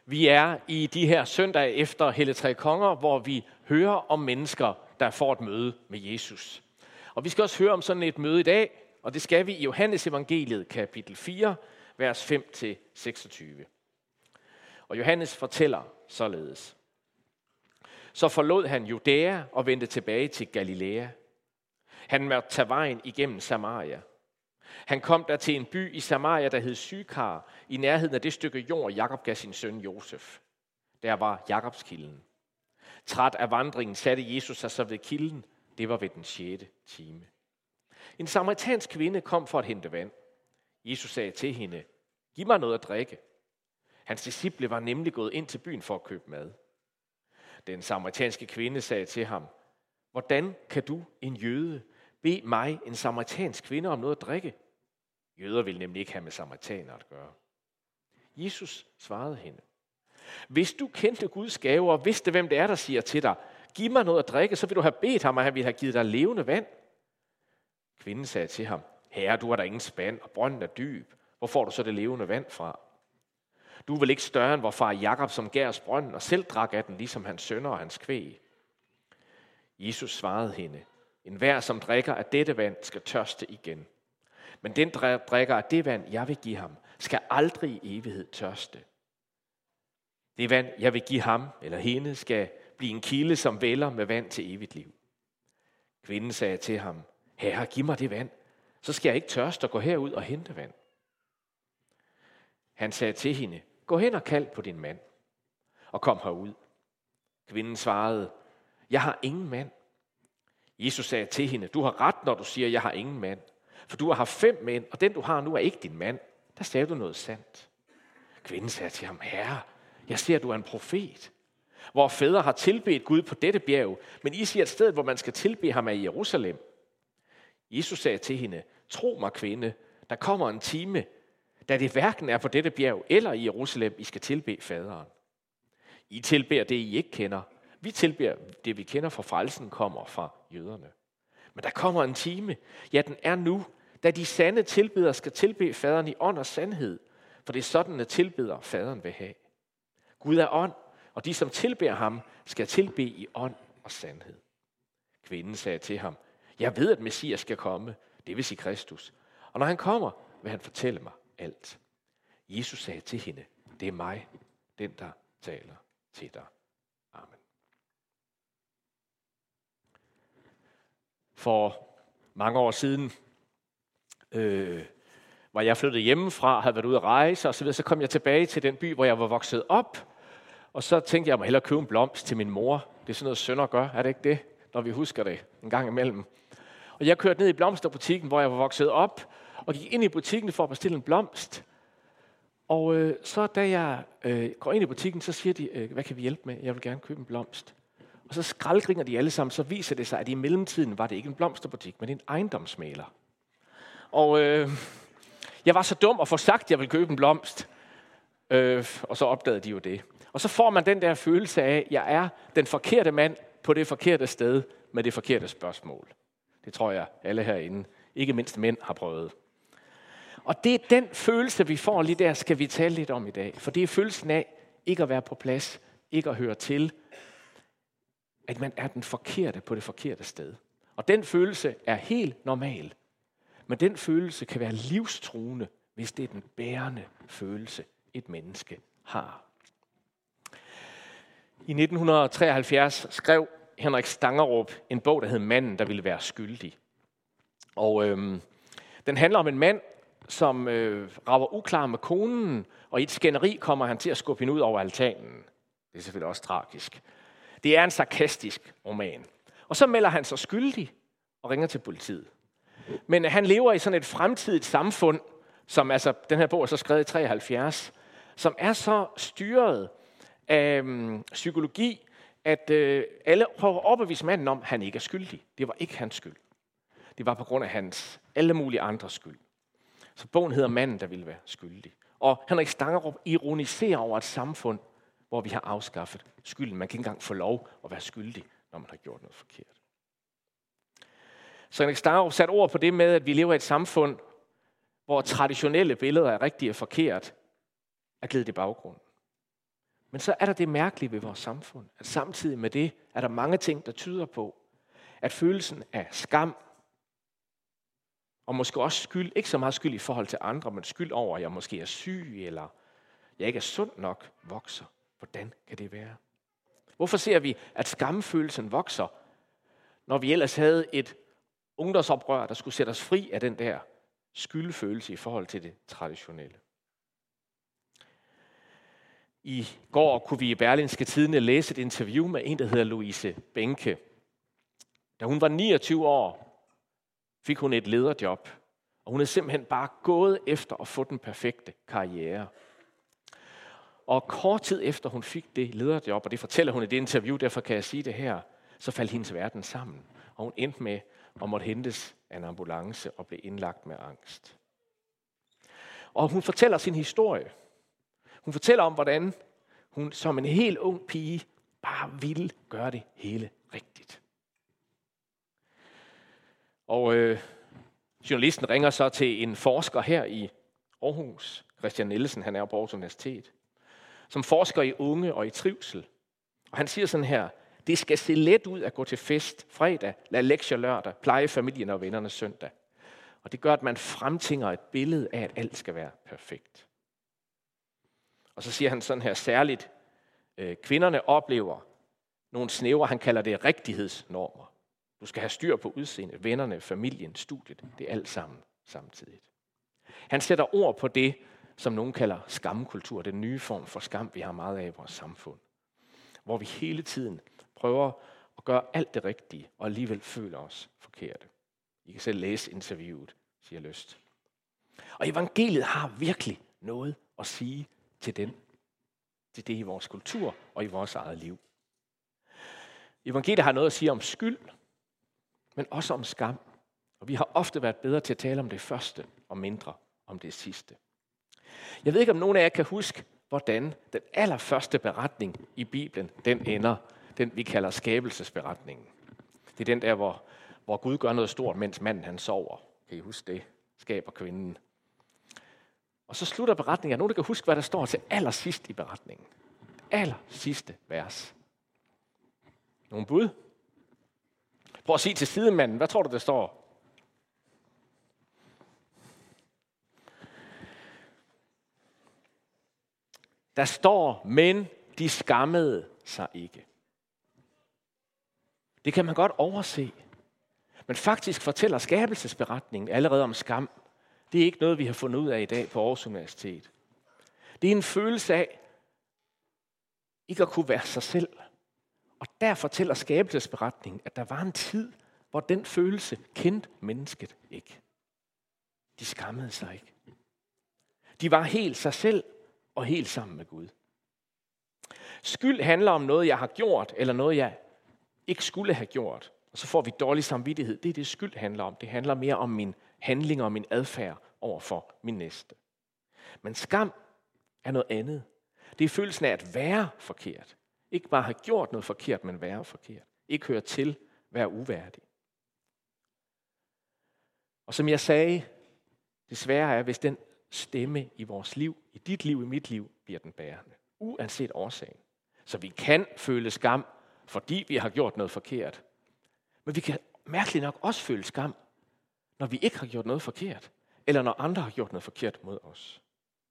Vi er i de her søndage efter Hellig Tre Konger, hvor vi hører om mennesker, der får et møde med Jesus. Og vi skal også høre om sådan et møde i dag, og det skal vi i Johannes evangeliet, kapitel 4, vers 5-26. Og Johannes fortæller således. Så forlod han Judæa og vendte tilbage til Galilea. Han måtte tage vejen igennem Samaria. Han kom der til en by i Samaria, der hed Sykar, i nærheden af det stykke jord, Jakob gav sin søn Josef. Der var Jakobskilden. Træt af vandringen satte Jesus sig så ved kilden. Det var ved den 6. time. En samaritansk kvinde kom for at hente vand. Jesus sagde til hende, giv mig noget at drikke. Hans disciple var nemlig gået ind til byen for at købe mad. Den samaritanske kvinde sagde til ham, hvordan kan du, en jøde, bede mig, en samaritansk kvinde, om noget at drikke? Jøder vil nemlig ikke have med samaritaner at gøre. Jesus svarede hende, hvis du kendte Guds gaver og vidste, hvem det er, der siger til dig, giv mig noget at drikke, så vil du have bedt ham, og han ville have givet dig levende vand. Kvinden sagde til ham, herre, du har der ingen spand, og brønden er dyb. Hvor får du så det levende vand fra? Du er vel ikke større end vor far Jakob, som gav os brønden, og selv drak af den, ligesom hans sønner og hans kvæg. Jesus svarede hende, enhver, som drikker af dette vand, skal tørste igen. Men den drikker af det vand, jeg vil give ham, skal aldrig i evighed tørste. Det vand, jeg vil give ham eller hende, skal blive en kilde, som vælder med vand til evigt liv. Kvinden sagde til ham, herre, giv mig det vand, så skal jeg ikke tørste og gå herud og hente vand. Han sagde til hende, gå hen og kald på din mand, og kom herud. Kvinden svarede, jeg har ingen mand. Jesus sagde til hende, du har ret, når du siger, jeg har ingen mand. For du har haft 5 mænd, og den du har nu er ikke din mand. Der sagde du noget sandt. Kvinden sagde til ham, herre, jeg ser, at du er en profet. Hvor fædre har tilbedt Gud på dette bjerg, men I siger, at stedet, hvor man skal tilbede ham, er i Jerusalem. Jesus sagde til hende, tro mig, kvinde, der kommer en time, da det hverken er på dette bjerg eller i Jerusalem, I skal tilbede faderen. I tilbeder det, I ikke kender. Vi tilbeder det, vi kender, for frelsen kommer fra jøderne. Men der kommer en time, ja, den er nu, da de sande tilbedere skal tilbede faderen i ånd og sandhed, for det er sådan, at tilbeder faderen vil have. Gud er ånd, og de, som tilbeder ham, skal tilbede i ånd og sandhed. Kvinden sagde til ham, jeg ved, at Messias skal komme, det vil sige Kristus. Og når han kommer, vil han fortælle mig alt. Jesus sagde til hende, det er mig, den der taler til dig. Amen. For mange år siden var jeg flyttet hjemmefra, havde været ude at rejse, og så kom jeg tilbage til den by, hvor jeg var vokset op. Og så tænkte jeg, må hellere købe en blomst til min mor. Det er sådan noget sønner gør, er det ikke det? Når vi husker det en gang imellem. Og jeg kørte ned i blomsterbutikken, hvor jeg var vokset op, og gik ind i butikken for at bestille en blomst. Og så da jeg går ind i butikken, så siger de, hvad kan vi hjælpe med? Jeg vil gerne købe en blomst. Og så skraldgringer de alle sammen, så viser det sig, at i mellemtiden var det ikke en blomsterbutik, men en ejendomsmægler. Og jeg var så dum at få sagt, at jeg ville købe en blomst. Og så opdagede de jo det. Og så får man den der følelse af, at jeg er den forkerte mand på det forkerte sted med det forkerte spørgsmål. Det tror jeg, alle herinde, ikke mindst mænd, har prøvet. Og det er den følelse, vi får lige der, skal vi tale lidt om i dag. For det er følelsen af ikke at være på plads, ikke at høre til, at man er den forkerte på det forkerte sted. Og den følelse er helt normal. Men den følelse kan være livstruende, hvis det er den bærende følelse, et menneske har. I 1973 skrev Henrik Stangerup en bog, der hed Manden, der ville være skyldig. Og den handler om en mand, som rager uklar med konen, og i et skænderi kommer han til at skubbe hende ud over altanen. Det er selvfølgelig også tragisk. Det er en sarkastisk roman. Og så melder han sig skyldig og ringer til politiet. Men han lever i sådan et fremtidigt samfund, som altså, den her bog er så skrevet i 73, som er så styret af psykologi, at alle prøver at overbevise manden om, at han ikke er skyldig. Det var ikke hans skyld. Det var på grund af hans alle mulige andres skyld. Så bogen hedder Manden, der ville være skyldig. Og Henrik Stangerup ironiserer over et samfund, hvor vi har afskaffet skylden. Man kan ikke engang få lov at være skyldig, når man har gjort noget forkert. Så Henrik Stangerup satte ord på det med, at vi lever i et samfund, hvor traditionelle billeder af rigtigt og forkert er gledet i baggrunden. Men så er der det mærkelige ved vores samfund, at samtidig med det er der mange ting, der tyder på, at følelsen af skam, og måske også skyld, ikke så meget skyld i forhold til andre, men skyld over, at jeg måske er syg, eller jeg ikke er sund nok, vokser. Hvordan kan det være? Hvorfor ser vi, at skamfølelsen vokser, når vi ellers havde et ungdomsoprør, der skulle sætte os fri af den der skyldfølelse i forhold til det traditionelle? I går kunne vi i Berlingske Tidende læse et interview med en, der hedder Louise Benke. Da hun var 29 år, fik hun et lederjob, og hun er simpelthen bare gået efter at få den perfekte karriere. Og kort tid efter hun fik det lederjob, og det fortæller hun i det interview, derfor kan jeg sige det her, så faldt hendes verden sammen. Og hun endte med at måtte hentes af en ambulance og blev indlagt med angst. Og hun fortæller sin historie. Hun fortæller om, hvordan hun som en helt ung pige bare ville gøre det hele rigtigt. Og journalisten ringer så til en forsker her i Aarhus, Christian Nielsen, han er på Aarhus Universitet, som forsker i unge og i trivsel. Og han siger sådan her: det skal se let ud at gå til fest fredag, lade lektier lørdag, pleje familien og vennerne søndag. Og det gør, at man fremtvinger et billede af, at alt skal være perfekt. Og så siger han sådan her: særligt kvinderne oplever nogle snævre, han kalder det rigtighedsnormer. Du skal have styr på udseendet, vennerne, familien, studiet. Det er alt sammen samtidig. Han sætter ord på det, som nogen kalder skamkultur, den nye form for skam, vi har meget af i vores samfund. Hvor vi hele tiden prøver at gøre alt det rigtige, og alligevel føler os forkerte. I kan selv læse interviewet, siger lyst. Og evangeliet har virkelig noget at sige til det i vores kultur og i vores eget liv. Evangeliet har noget at sige om skyld, men også om skam. Og vi har ofte været bedre til at tale om det første og mindre om det sidste. Jeg ved ikke, om nogen af jer kan huske, hvordan den allerførste beretning i Bibelen, den ender, den vi kalder skabelsesberetningen. Det er den der, hvor Gud gør noget stort, mens manden han sover. Kan I huske det? Skaber kvinden. Og så slutter beretningen. Er nogen, der kan huske, hvad der står til allersidst i beretningen? Allersidste vers. Nogle bud? Prøv at sige til sidemanden. Hvad tror du, der står? Der står, men de skammede sig ikke. Det kan man godt overse. Men faktisk fortæller skabelsesberetningen allerede om skam. Det er ikke noget, vi har fundet ud af i dag på Aarhus Universitet. Det er en følelse af ikke at kunne være sig selv. Og der fortæller skabelsesberetningen, at der var en tid, hvor den følelse kendte mennesket ikke. De skammede sig ikke. De var helt sig selv og helt sammen med Gud. Skyld handler om noget, jeg har gjort, eller noget, jeg ikke skulle have gjort. Og så får vi dårlig samvittighed. Det er det, skyld handler om. Det handler mere om min handling og min adfærd over for min næste. Men skam er noget andet. Det er følelsen af at være forkert. Ikke bare have gjort noget forkert, men være forkert. Ikke høre til, være uværdig. Og som jeg sagde, desværre er, hvis den stemme i vores liv, i dit liv, i mit liv, bliver den bærende. Uanset årsagen. Så vi kan føle skam, fordi vi har gjort noget forkert. Men vi kan mærkeligt nok også føle skam, når vi ikke har gjort noget forkert, eller når andre har gjort noget forkert mod os.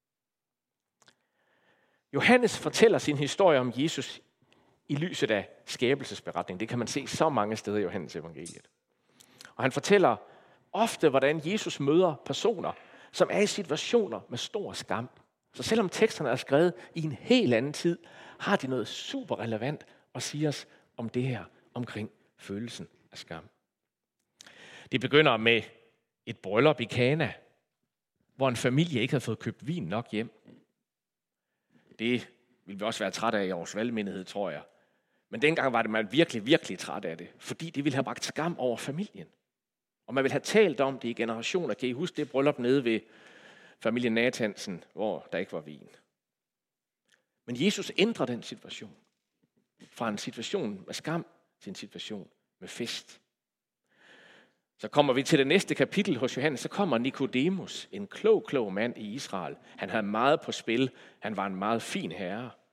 Johannes fortæller sin historie om Jesus i lyset af skabelsesberetningen. Det kan man se så mange steder i Johannes evangeliet. Og han fortæller ofte, hvordan Jesus møder personer, som er i situationer med stor skam. Så selvom teksterne er skrevet i en helt anden tid, har de noget super relevant at sige os om det her, omkring følelsen af skam. Det begynder med et bryllup i Kana, hvor en familie ikke havde fået købt vin nok hjem. Det ville vi også være træt af i vores valgmenighed, tror jeg. Men dengang var det man virkelig, virkelig træt af det, fordi det ville have bragt skam over familien. Og man ville have talt om det i generationer. Kan I huske det bryllup nede ved familien Nathansen, hvor der ikke var vin? Men Jesus ændrer den situation. Fra en situation med skam til en situation med fest. Så kommer vi til det næste kapitel hos Johannes. Så kommer Nikodemus, en klog mand i Israel. Han havde meget på spil. Han var en meget fin herre.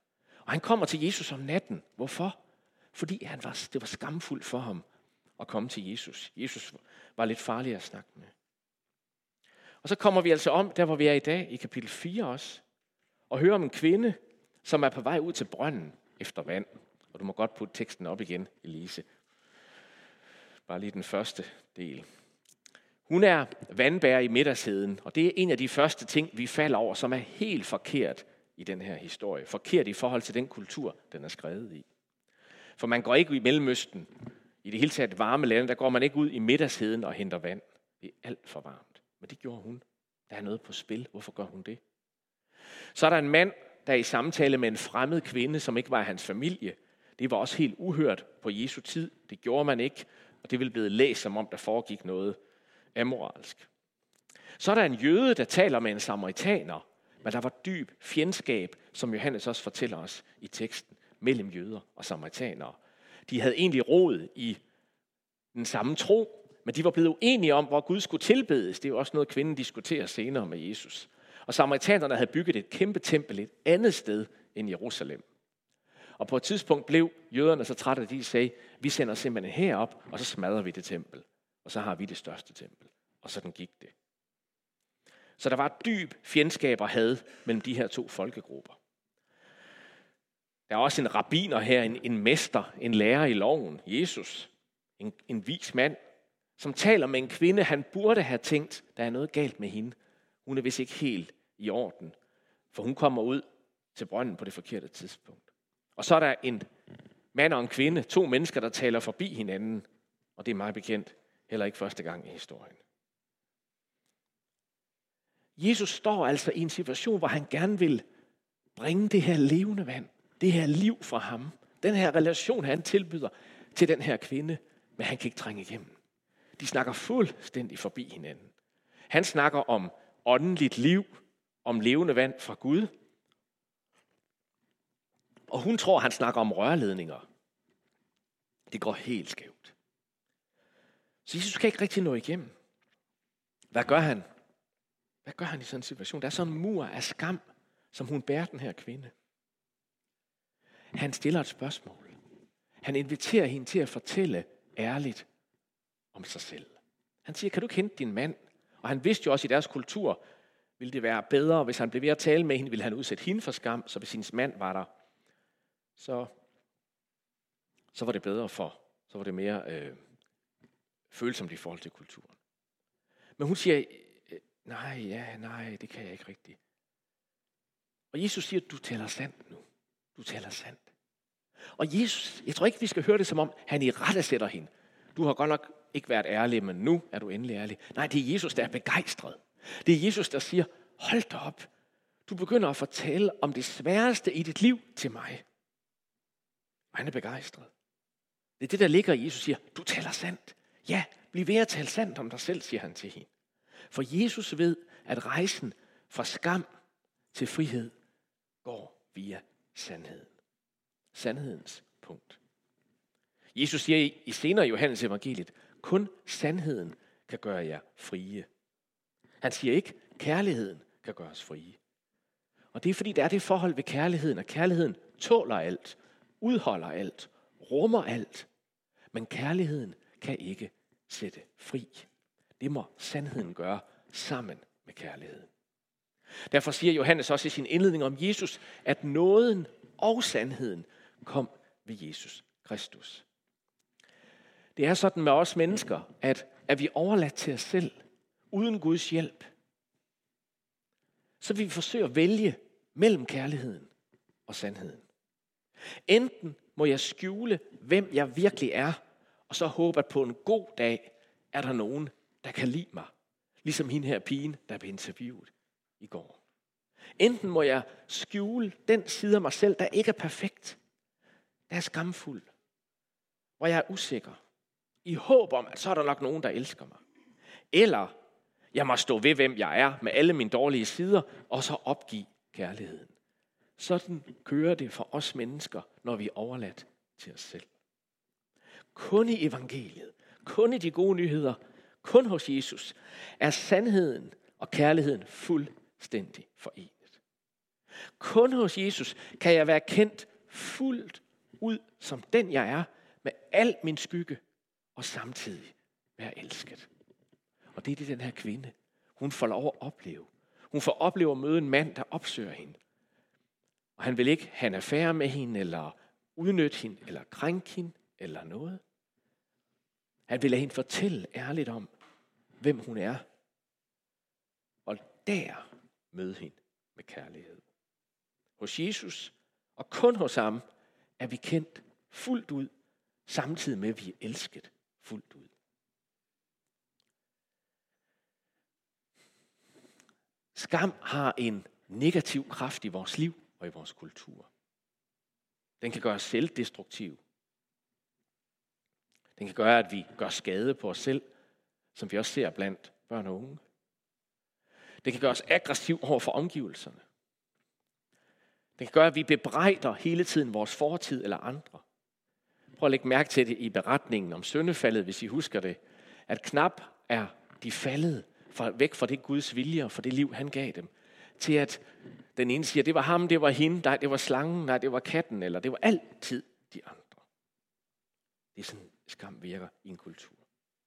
Og han kommer til Jesus om natten. Hvorfor? Fordi det var skamfuldt for ham at komme til Jesus. Jesus var lidt farlig at snakke med. Og så kommer vi altså om, der hvor vi er i dag, i kapitel 4 også, og hører om en kvinde, som er på vej ud til brønden efter vand. Og du må godt putte teksten op igen, Elise. Bare lige den første del. Hun er vandbærer i middagsheden, og det er en af de første ting, vi falder over, som er helt forkert i den her historie. Forkert i forhold til den kultur, den er skrevet i. For man går ikke ud i Mellemøsten, i det hele taget varme lande, der går man ikke ud i middagsheden og henter vand. Det er alt for varmt. Men det gjorde hun. Der er noget på spil. Hvorfor gør hun det? Så er der en mand, der er i samtale med en fremmed kvinde, som ikke var af hans familie. Det var også helt uhørt på Jesu tid. Det gjorde man ikke, og det ville blive læst, som om der foregik noget amoralsk. Så er der en jøde, der taler med en samaritaner, men der var dyb fjendskab, som Johannes også fortæller os i teksten, mellem jøder og samaritanere. De havde egentlig rod i den samme tro, men de var blevet uenige om, hvor Gud skulle tilbedes. Det er jo også noget, kvinden diskuterer senere med Jesus. Og samaritanerne havde bygget et kæmpe tempel et andet sted end Jerusalem. Og på et tidspunkt blev jøderne så trætte, at de sagde, vi sender simpelthen herop, og så smadrer vi det tempel. Og så har vi det største tempel. Og sådan gik det. Så der var dyb fjendskab og had mellem de her to folkegrupper. Der er også en rabbiner her, en mester, en lærer i loven, Jesus. En vis mand, som taler med en kvinde, han burde have tænkt, der er noget galt med hende. Hun er vist ikke helt i orden, for hun kommer ud til brønden på det forkerte tidspunkt. Og så er der en mand og en kvinde, to mennesker, der taler forbi hinanden, og det er meget bekendt, heller ikke første gang i historien. Jesus står altså i en situation, hvor han gerne vil bringe det her levende vand, det her liv fra ham, den her relation, han tilbyder til den her kvinde, men han kan ikke trænge igennem. De snakker fuldstændig forbi hinanden. Han snakker om åndeligt liv, om levende vand fra Gud, og hun tror, han snakker om rørledninger. Det går helt skævt. Så Jesus kan ikke rigtig nå igennem. Hvad gør han? Hvad gør han i sådan en situation? Der er sådan en mur af skam, som hun bærer den her kvinde. Han stiller et spørgsmål. Han inviterer hende til at fortælle ærligt om sig selv. Han siger, kan du ikke hente din mand? Og han vidste jo også i deres kultur, ville det være bedre, hvis han blev ved at tale med hende, ville han udsætte hende for skam, så hvis hendes mand var der, så var det bedre så var det mere følsomt i forhold til kulturen. Men hun siger, nej, det kan jeg ikke rigtigt. Og Jesus siger, du taler sandt nu. Du taler sandt. Og Jesus, jeg tror ikke, vi skal høre det som om, han irettesætter hende. Du har godt nok ikke været ærlig, men nu er du endelig ærlig. Nej, det er Jesus, der er begejstret. Det er Jesus, der siger, hold da op. Du begynder at fortælle om det sværeste i dit liv til mig. Og han er begejstret. Det er det, der ligger i Jesus siger, du taler sandt. Ja, bliv ved at tale sandt om dig selv, siger han til hende. For Jesus ved, at rejsen fra skam til frihed går via sandheden. Sandhedens punkt. Jesus siger i senere Johannes evangeliet, kun sandheden kan gøre jer frie. Han siger ikke, kærligheden kan gøre os frie. Og det er fordi, der er det forhold ved kærligheden, at kærligheden tåler alt, udholder alt, rummer alt. Men kærligheden kan ikke sætte fri. Det må sandheden gøre sammen med kærligheden. Derfor siger Johannes også i sin indledning om Jesus, at nåden og sandheden kom ved Jesus Kristus. Det er sådan med os mennesker, at er vi overladt til os selv, uden Guds hjælp, så vil vi forsøge at vælge mellem kærligheden og sandheden. Enten må jeg skjule, hvem jeg virkelig er, og så håbe, at på en god dag er der nogen, der kan lide mig. Ligesom hende her pigen, der blev interviewet i går. Enten må jeg skjule den side af mig selv, der ikke er perfekt, der er skamfuld, hvor jeg er usikker, i håb om, at så er der nok nogen, der elsker mig. Eller jeg må stå ved, hvem jeg er, med alle mine dårlige sider, og så opgive kærligheden. Sådan kører det for os mennesker, når vi er overladt til os selv. Kun i evangeliet, kun i de gode nyheder, kun hos Jesus, er sandheden og kærligheden fuldstændig forenet. Kun hos Jesus kan jeg være kendt fuldt ud som den jeg er, med al min skygge, og samtidig være elsket. Og det er det, den her kvinde, hun får lov at opleve. Hun får opleve at møde en mand, der opsøger hende. Og han vil ikke have en affære med hende, eller udnytte hende, eller krænke hende, eller noget. Han vil lade hende fortælle ærligt om, hvem hun er. Og der møde hende med kærlighed. Hos Jesus, og kun hos ham, er vi kendt fuldt ud, samtidig med, at vi er elsket fuldt ud. Skam har en negativ kraft i vores liv og i vores kultur. Den kan gøre os selvdestruktiv. Den kan gøre, at vi gør skade på os selv, som vi også ser blandt børn og unge. Det kan gøre os aggressiv over for omgivelserne. Det kan gøre, at vi bebrejder hele tiden vores fortid eller andre. Prøv at lægge mærke til det i beretningen om syndefaldet, hvis I husker det. At knap er de faldet væk fra det Guds vilje og fra det liv, han gav dem. Til at den ene siger, det var ham, det var hende, nej, det var slangen, nej, det var katten, eller det var altid de andre. Det er sådan, skam virker i en kultur.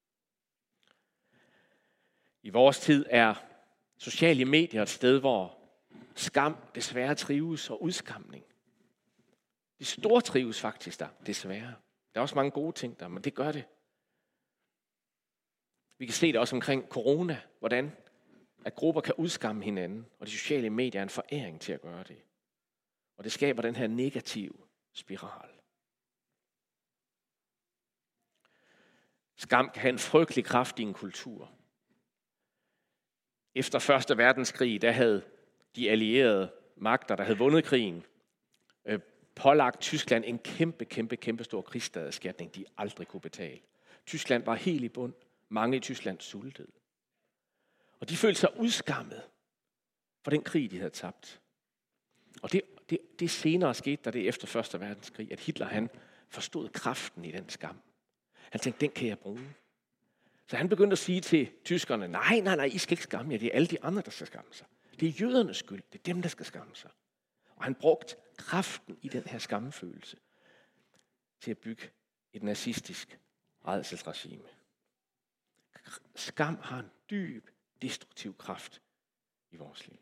I vores tid er sociale medier et sted, hvor skam desværre trives og udskamning. De store trives faktisk der, desværre. Der er også mange gode ting der, men det gør det. Vi kan se det også omkring corona, hvordan at grupper kan udskamme hinanden, og de sociale medier er en foræring til at gøre det. Og det skaber den her negative spiral. Skam kan have en frygtelig kraft i en kultur. Efter 1. verdenskrig, der havde de allierede magter, der havde vundet krigen, pålagt Tyskland en kæmpe stor krigsskadeerstatning, de aldrig kunne betale. Tyskland var helt i bund. Mange i Tyskland sultede. Og de følte sig udskammet for den krig, de havde tabt. Og det senere skete, da det efter 1. verdenskrig, at Hitler han forstod kraften i den skam. Han tænkte, den kan jeg bruge. Så han begyndte at sige til tyskerne, nej, I skal ikke skamme jer, det er alle de andre, der skal skamme sig. Det er jødernes skyld, det er dem, der skal skamme sig. Og han brugte kraften i den her skammefølelse til at bygge et nazistisk rædselsregime. Skam har en dyb, destruktiv kraft i vores liv.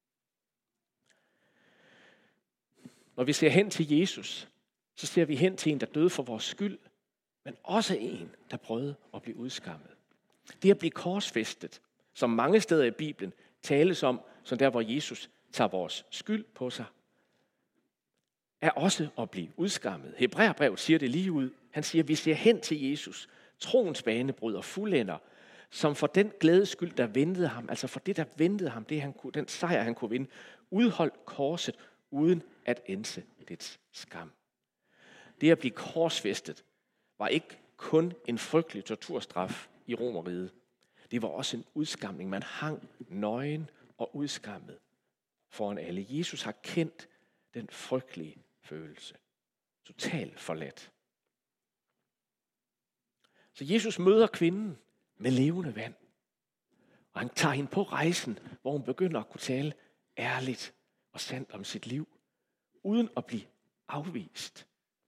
Når vi ser hen til Jesus, så ser vi hen til en, der døde for vores skyld, men også en, der prøvede at blive udskammet. Det at blive korsfæstet, som mange steder i Bibelen tales om, som der, hvor Jesus tager vores skyld på sig, er også at blive udskammet. Hebræerbrevet siger det lige ud. Han siger, at vi ser hen til Jesus, troens banebryder, fuldender, som for den glædes skyld, der ventede ham, altså for det, der ventede ham, den sejr, han kunne vinde, udholdt korset uden at ænse dets skam. Det at blive korsfæstet var ikke kun en frygtelig torturstraf i Romerriget. Det var også en udskamning. Man hang nøgen og udskammet foran alle. Jesus har kendt den frygtelige følelse. Totalt forladt. Så Jesus møder kvinden med levende vand. Og han tager hende på rejsen, hvor hun begynder at kunne tale ærligt og sandt om sit liv, uden at blive afvist.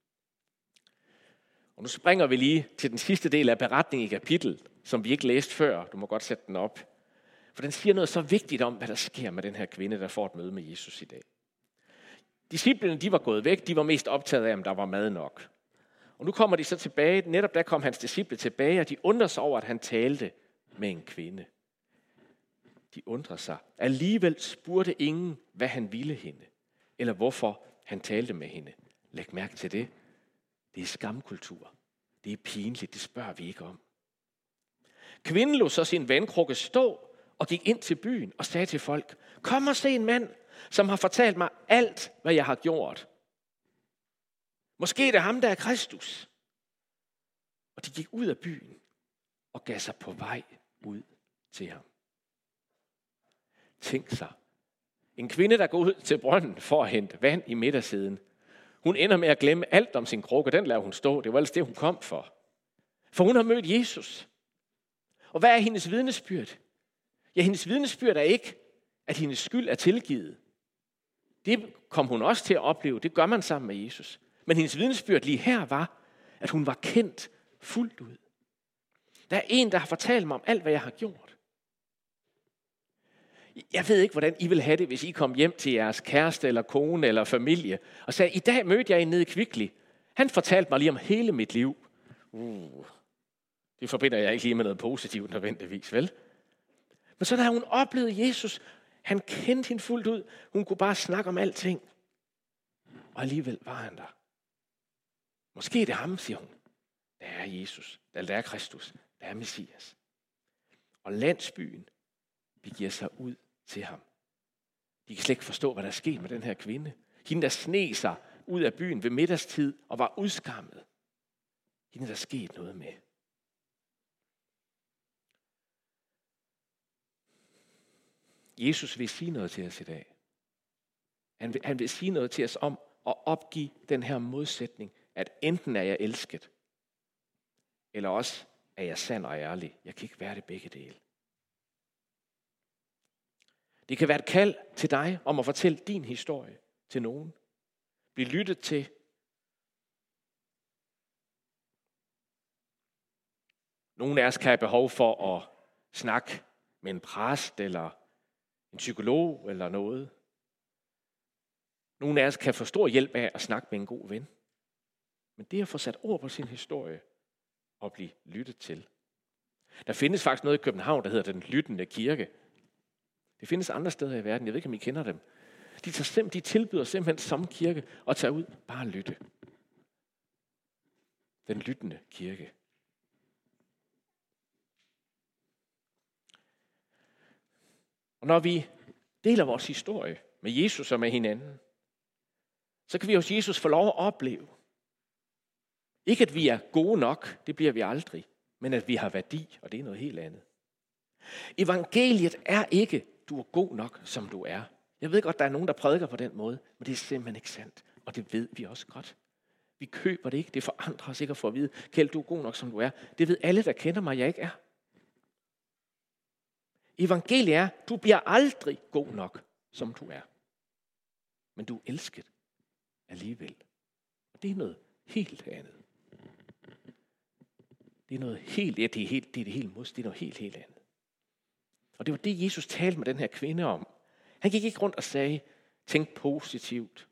Og nu springer vi lige til den sidste del af beretningen i kapitlet, som vi ikke læste før. Du må godt sætte den op. For den siger noget så vigtigt om, hvad der sker med den her kvinde, der får et møde med Jesus i dag. Disciplene, de var gået væk. De var mest optaget af, om der var mad nok. Og nu kommer de så tilbage. Netop der kom hans disciple tilbage, og de undrer sig over, at han talte med en kvinde. De undrer sig. Alligevel spurgte ingen, hvad han ville hende, eller hvorfor han talte med hende. Læg mærke til det. Det er skamkultur. Det er pinligt, det spørger vi ikke om. Kvinden lod så sin vandkrukke stå og gik ind til byen og sagde til folk, kom og se en mand, som har fortalt mig alt, hvad jeg har gjort. Måske er det ham, der er Kristus. Og de gik ud af byen og gav sig på vej ud til ham. Tænk sig. En kvinde, der går ud til brønden for at hente vand i midtersiden. Hun ender med at glemme alt om sin krukke. Den lader hun stå. Det var ellers det, hun kom for. For hun har mødt Jesus. Og hvad er hendes vidnesbyrd? Ja, hendes vidnesbyrd er ikke, at hendes skyld er tilgivet. Det kom hun også til at opleve. Det gør man sammen med Jesus. Men hendes vidnesbyrd lige her var, at hun var kendt fuldt ud. Der er en, der har fortalt mig om alt, hvad jeg har gjort. Jeg ved ikke, hvordan I vil have det, hvis I kom hjem til jeres kæreste eller kone eller familie og sagde, i dag mødte jeg en nede i Kvickly. Han fortalte mig lige om hele mit liv. Det forbinder jeg ikke lige med noget positivt nødvendigvis, vel? Men så da hun oplevede Jesus, han kendte hende fuldt ud. Hun kunne bare snakke om alting. Og alligevel var han der. Måske er det ham, siger hun. Der er Jesus, der er Kristus, der er Messias. Og landsbyen begiver sig ud til ham. De kan slet ikke forstå, hvad der er sket med den her kvinde. Hende, der sneg sig ud af byen ved middagstid og var udskammet. Hende, der skete noget med. Jesus vil sige noget til os i dag. Han vil sige noget til os om at opgive den her modsætning, at enten er jeg elsket, eller også er jeg sand og ærlig. Jeg kan ikke være det begge dele. Det kan være et kald til dig om at fortælle din historie til nogen. Bliv lyttet til. Nogle af os kan have behov for at snakke med en præst eller en psykolog eller noget. Nogle af os kan få stor hjælp af at snakke med en god ven. Men det at få sat ord på sin historie og blive lyttet til. Der findes faktisk noget i København, der hedder Den Lyttende Kirke. Det findes andre steder i verden. Jeg ved ikke, om I kender dem. De tilbyder simpelthen som kirke at tage ud bare lytte. Den Lyttende Kirke. Og når vi deler vores historie med Jesus og med hinanden, så kan vi hos Jesus få lov at opleve, ikke at vi er gode nok, det bliver vi aldrig, men at vi har værdi, og det er noget helt andet. Evangeliet er ikke, du er god nok, som du er. Jeg ved godt, der er nogen, der prædiker på den måde, men det er simpelthen ikke sandt, og det ved vi også godt. Vi køber det ikke, det forandrer os ikke at få at vide, Kjeld, du er god nok, som du er. Det ved alle, der kender mig, jeg ikke er. Evangeliet er, du bliver aldrig god nok, som du er. Men du er elsket alligevel. Og det er noget helt andet. Det er noget helt, ja, det er det helt det er noget helt andet. Og det var det, Jesus talte med den her kvinde om. Han gik ikke rundt og sagde, tænk positivt.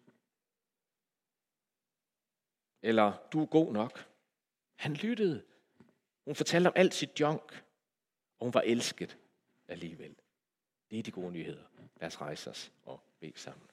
Eller, du er god nok. Han lyttede. Hun fortalte om alt sit junk. Og hun var elsket alligevel. Det er de gode nyheder. Lad os rejse os og bede sammen.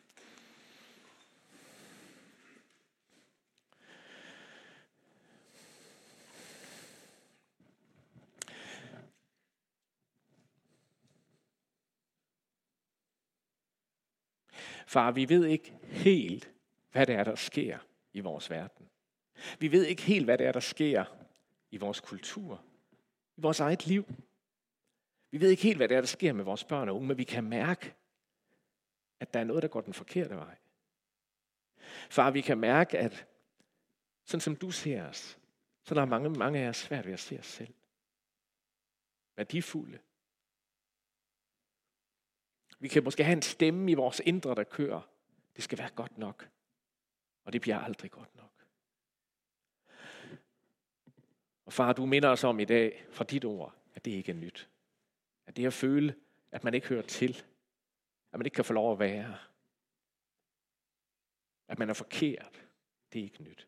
Far, vi ved ikke helt, hvad det er, der sker i vores verden. Vi ved ikke helt, hvad det er, der sker i vores kultur, i vores eget liv. Vi ved ikke helt, hvad det er, der sker med vores børn og unge, men vi kan mærke, at der er noget, der går den forkerte vej. Far, vi kan mærke, at sådan som du ser os, så der er mange af os svært ved at se os selv. Værdifulde. Vi kan måske have en stemme i vores indre, der kører. Det skal være godt nok. Og det bliver aldrig godt nok. Og far, du minder os om i dag fra dit ord, at det ikke er nyt. At det at føle, at man ikke hører til. At man ikke kan få lov at være. At man er forkert. Det er ikke nyt.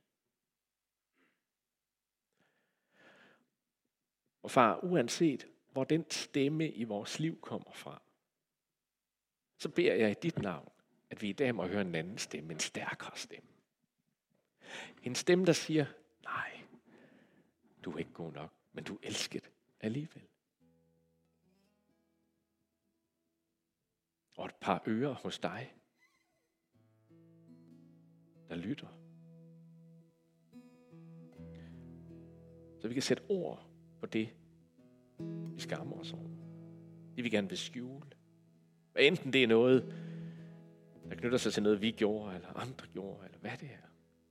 Og far, uanset hvor den stemme i vores liv kommer fra, så beder jeg i dit navn, at vi i dag må høre en anden stemme, en stærkere stemme. En stemme, der siger, nej, du er ikke god nok, men du er elsket alligevel. Og et par ører hos dig, der lytter. Så vi kan sætte ord på det, vi skammer os over. Det vi gerne vil skjule. Hvad enten det er noget, der knytter sig til noget, vi gjorde, eller andre gjorde, eller hvad det er.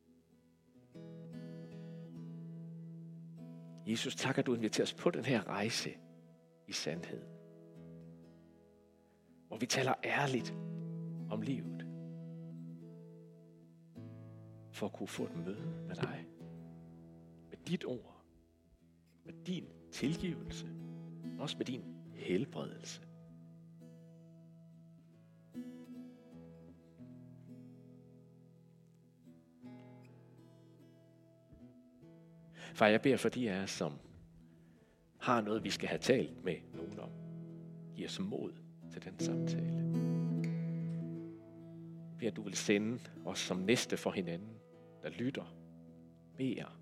Jesus, tak, at du inviterer os på den her rejse i sandhed. Hvor vi taler ærligt om livet. for at kunne få et møde med dig. Med dit ord. Med din tilgivelse. Også med din helbredelse. Far, jeg beder for de af os, som har noget, vi skal have talt med nogen om. Giv os mod til den samtale. Jeg beder, at du vil sende os som næste for hinanden, der lytter, beder.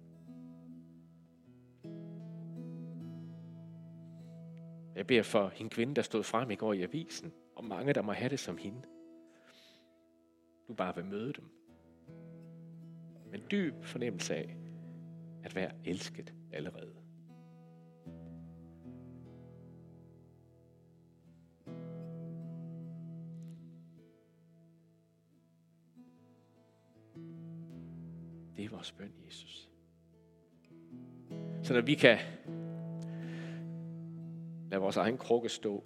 Jeg beder for hende kvinde, der stod frem i går i avisen, og mange, der må have det som hende. Du bare vil møde dem. Med en dyb fornemmelse af at være elsket allerede. Det er vores bøn, Jesus. Så når vi kan lade vores egen krukke stå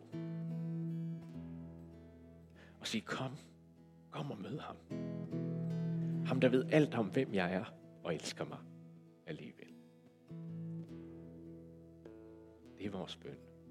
og sige, kom og mød ham. Ham, der ved alt om, hvem jeg er og elsker mig alligevel. Det er vores bøn.